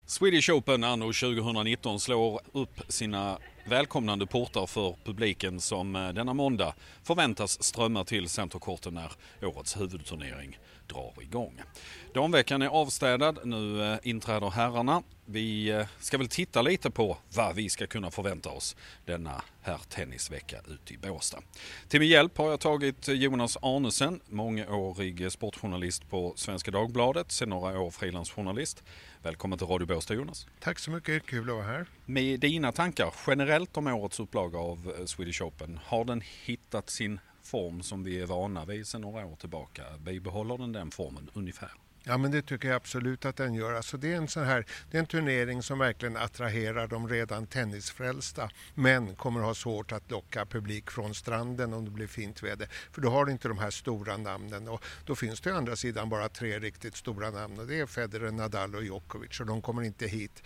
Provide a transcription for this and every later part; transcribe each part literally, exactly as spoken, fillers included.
Swedish Open anno tjugonitton slår upp sina välkomnande portar för publiken som denna måndag förväntas strömma till centerkorten när årets huvudturnering drar igång. Damveckan är avstädad, nu inträder herrarna. Vi ska väl titta lite på vad vi ska kunna förvänta oss denna här tennisvecka ute i Båstad. Till min hjälp har jag tagit Jonas Arnesen, mångårig sportjournalist på Svenska Dagbladet, sedan några år frilansjournalist. Välkommen till Radio Båstad, Jonas. Tack så mycket, kul att vara här. Med dina tankar generellt om årets upplaga av Swedish Open, har den hittat sin form som vi är vana vid sedan några år tillbaka? Bibehåller den den formen ungefär? Ja, men det tycker jag absolut att den gör. Alltså det är en sån här, det är en turnering som verkligen attraherar de redan tennisfrälsta, men kommer ha svårt att locka publik från stranden om det blir fint väder. För då har du inte de här stora namnen, och då finns det å andra sidan bara tre riktigt stora namn, och det är Federer, Nadal och Djokovic, och de kommer inte hit.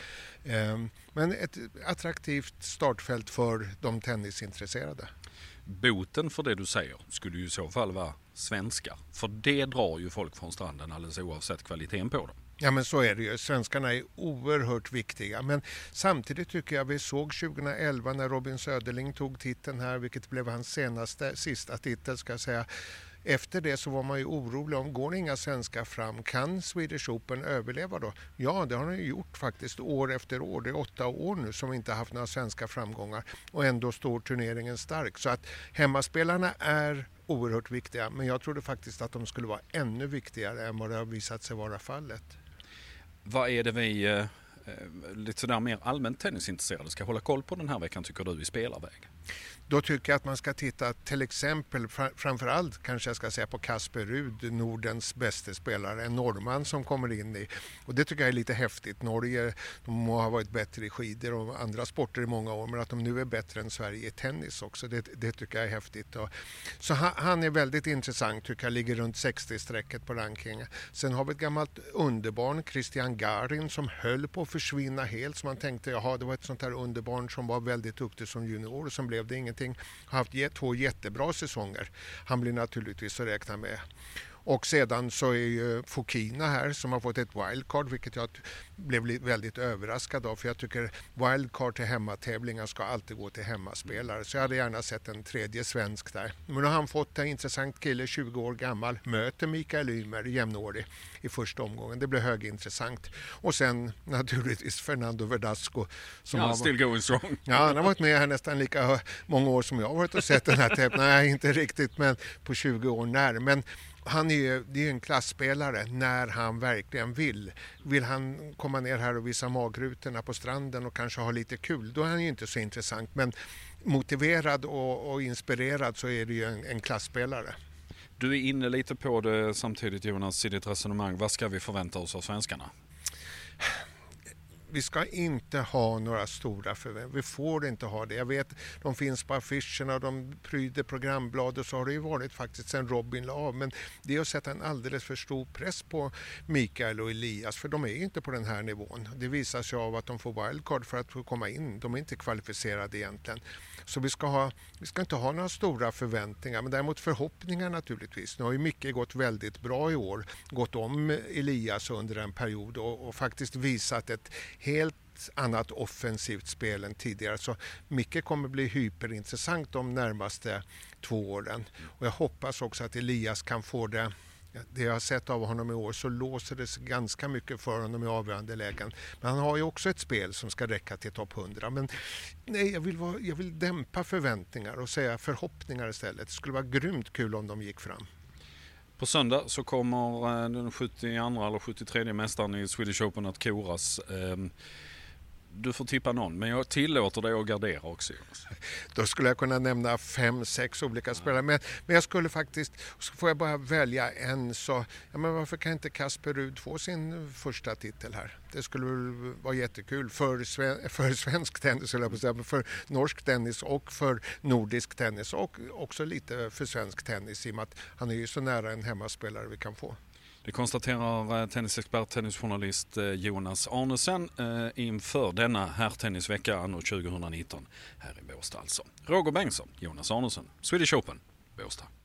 Men ett attraktivt startfält för de tennisintresserade. Boten för det du säger skulle ju i så fall vara svenskar. För det drar ju folk från stranden alldeles oavsett kvaliteten på dem. Ja, men så är det ju. Svenskarna är oerhört viktiga. Men samtidigt tycker jag vi såg tjugoelva när Robin Söderling tog titeln här, vilket blev hans senaste, sista titel ska jag säga. Efter det så var man ju orolig om, går inga svenskar fram, kan Swedish Open överleva då? Ja, det har den ju gjort faktiskt år efter år. Det är åtta år nu som vi inte haft några svenska framgångar, och ändå står turneringen stark. Så att hemmaspelarna är oerhört viktiga, men jag trodde faktiskt att de skulle vara ännu viktigare än vad det har visat sig vara fallet. Vad är det vi eh, lite sådär mer allmänt tennisintresserade ska hålla koll på den här veckan, tycker du, i spelarväg? Då tycker jag att man ska titta till exempel, framförallt kanske jag ska säga på Kasper Ruud, Nordens bästa spelare, en norrman som kommer in i, och det tycker jag är lite häftigt. Norge, de må ha varit bättre i skidor och andra sporter i många år, men att de nu är bättre än Sverige i tennis också, det, det tycker jag är häftigt. Och, så han, han är väldigt intressant, tycker jag, ligger runt sextio-strecket på rankingen. Sen har vi ett gammalt underbarn, Christian Garin, som höll på att försvinna helt, så man tänkte, jaha, det var ett sånt här underbarn som var väldigt duktig som junior, och som blev det ingenting. Har haft två jättebra säsonger. Han blir naturligtvis att räkna med. Och sedan så är ju Fokina här som har fått ett wildcard, vilket jag blev väldigt överraskad av, för jag tycker wildcard till hemmatävlingar ska alltid gå till hemmaspelare, så jag hade gärna sett en tredje svensk där. Men nu har han fått en intressant kille, tjugo år gammal, möter Mikael Ymer, jämnårig, i första omgången. Det blir högintressant. Och sen naturligtvis Fernando Verdasco. Som ja, har, still going strong. Ja, han har varit med här nästan lika många år som jag har varit och sett den här tävlingen. Nej, inte riktigt, men på tjugo år när. Men han är ju, det är en klassspelare när han verkligen vill. Vill han komma ner här och visa magrutorna på stranden och kanske ha lite kul, då är han ju inte så intressant. Men motiverad och, och inspirerad så är det ju en, en klassspelare. Du är inne lite på det samtidigt, Jonas, i ditt resonemang. Vad ska vi förvänta oss av svenskarna? Vi ska inte ha några stora förväntningar. Vi får inte ha det. Jag vet, de finns på affischerna och de pryder programblad, och så har det ju varit faktiskt sen Robin la av. Men det är att sätta en alldeles för stor press på Mikael och Elias, för de är inte på den här nivån. Det visar sig av att de får wildcard för att få komma in. De är inte kvalificerade egentligen. Så vi ska, ha, vi ska inte ha några stora förväntningar, men däremot förhoppningar naturligtvis. Nu har ju mycket gått väldigt bra i år. Gått om Elias under en period och, och faktiskt visat ett helt annat offensivt spel än tidigare. Så mycket kommer bli hyperintressant de närmaste två åren. Och jag hoppas också att Elias kan få det. Det jag har sett av honom i år, så låser det sig ganska mycket för honom i avgörande lägen. Men han har ju också ett spel som ska räcka till topp hundra. Men nej, jag vill, vara, jag vill dämpa förväntningar och säga förhoppningar istället. Det skulle vara grymt kul om de gick fram. På söndag så kommer den sjuttioandra eller sjuttiotredje mästaren i Swedish Open att koras. Du får tippa någon, men jag tillåter dig att gardera också. Då skulle jag kunna nämna fem, sex olika ja. spelare. Men, men jag skulle faktiskt, så får jag bara välja en, så ja, men varför kan inte Kasper Ruud få sin första titel här? Det skulle väl vara jättekul för, sven, för svensk tennis, eller på säga, för norsk tennis och för nordisk tennis, och också lite för svensk tennis, i och med att han är ju så nära en hemmaspelare vi kan få. Det konstaterar tennisexpert, tennisjournalist Jonas Arnesen inför denna här tennisvecka anno tjugonitton här i Båstad alltså. Roger Bengtsson, Jonas Arnesen, Swedish Open, Båstad.